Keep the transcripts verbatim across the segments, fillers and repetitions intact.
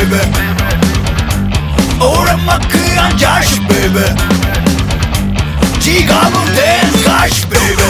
baby. 오랜만큼 자식 baby. 지갑은 dance 가시 baby.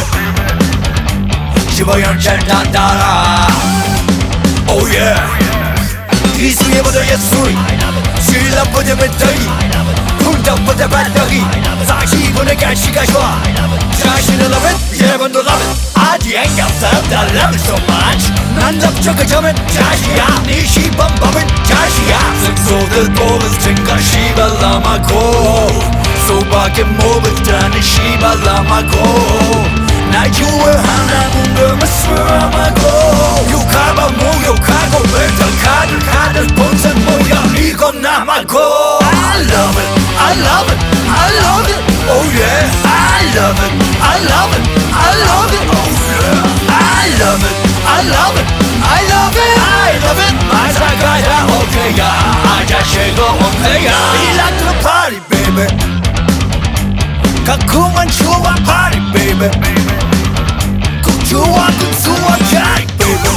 십오 년째 난 따라 oh yeah. 이수예보다 예술이 신랑보다 배터리 군덕보다 배터리 사시보다 가시가 좋아 자신은 love it 예번도 love it 아직 ain't got time I love it so much 난 접촉을 점은 자시야 네 시범 법은 자시야 승소들 뽑은 증거 시발람하고 소박의 모범자는 시발람하고 날 좋아한다는 걸 수험하고 욕하고 모욕하고 맨날 카드 카드 본선 모여 이건 남하고 I love it, I love it, I love it Oh yeah, I love it, I love it, I love it Oh yeah, I love it, I love it, I love it I love it 마사가야 오케이야 아자씨가 오케이야 I like the party baby 가끔은 좋아 party baby 좋아 그 좋아 잘 baby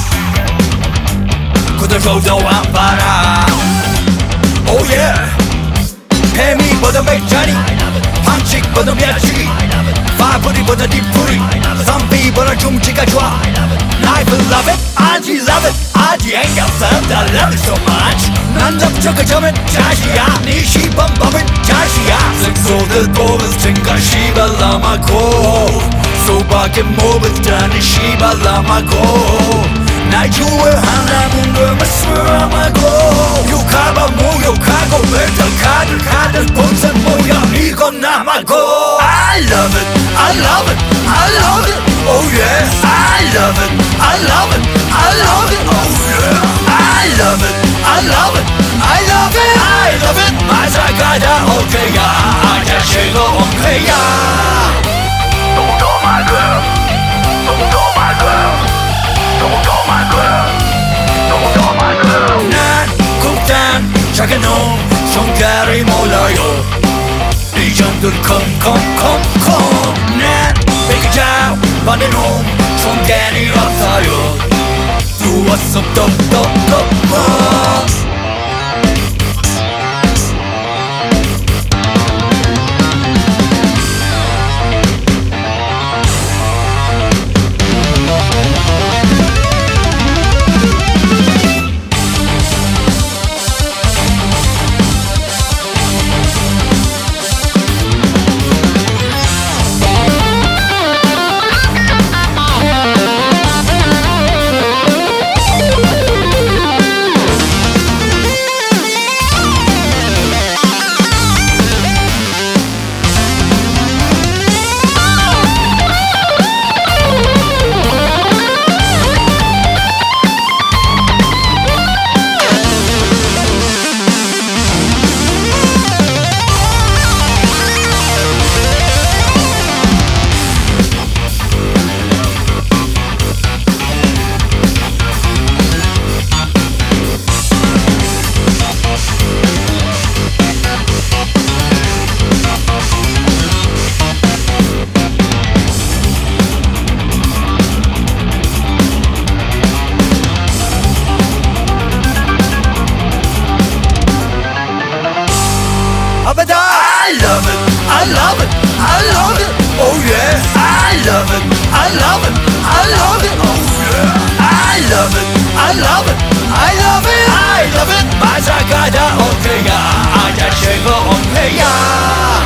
그대로도 안 봐라 oh yeah 해미보다 맥자리 방식보다 мя치기 파뿌리보다 뒷뿌리 선비보다 중지가 좋아 Life love it 아직 love it 아직 ain't got time I love it so much 난 접촉을 점은 자시야 네 시범 법은 자시야 승소들 뽑은 증거 시발람하고 소박의 모범자는 시발람하고 날 좋아한다는 걸 수험하고 욕하고 모욕하고 맨날 카드 카드 본선 모여 이건 남하고 I love it, I love it, I love it Oh yeah, I love it, I love it, I love it Oh yeah, I love it, I love it, I love it I love it 마사가다 오케이야 아자씨가 오케이야 Don't call my girl, don't call my girl Don't call my girl, don't call my girl 난 국단 작은 놈 손가락이 몰라요 이 정도는 컴컴컴컴 난 백이자 반의 놈 손가락이 없어요 두었어 똑똑똑똑 I love it, I love it, I love it Oh yeah, I love it, I love it, I love it Oh yeah, I love it, I love it, I love it I love it 마사가다 오케이야 아자씨가 오케이야